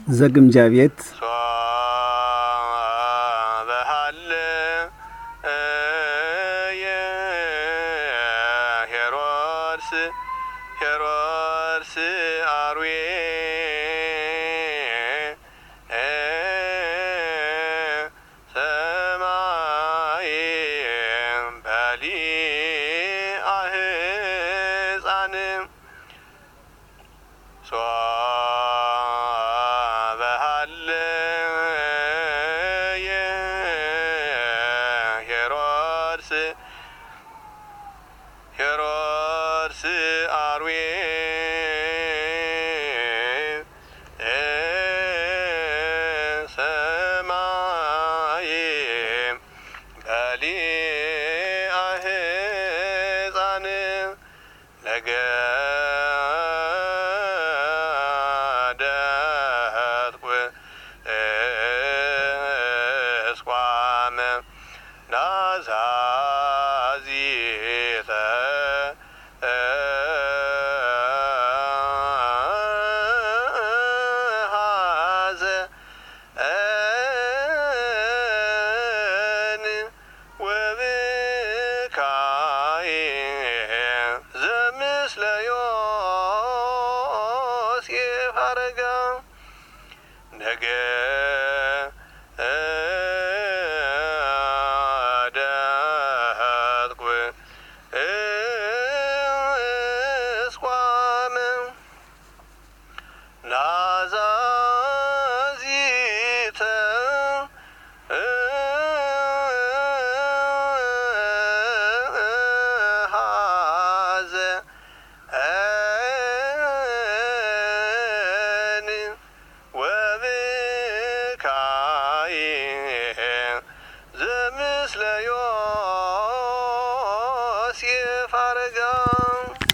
ዘግምጃ ቤት በሃለ ሄሮድስ አርዌ ሰማይ በሊአ ሕፃን በሃለ ሄሮድስ አርዌ ሰማይ በሊአ ሕፃን ነገደትኩ እስቋመ ናዛዚተ ሐዘን ወብካይ ዘምስለ ዮሴፍ አረጋ ነገደትኩ እስቋመ ናዛዚተ ሐዘን ወብካይ ዘምስለ ዮሴፍ አረጋ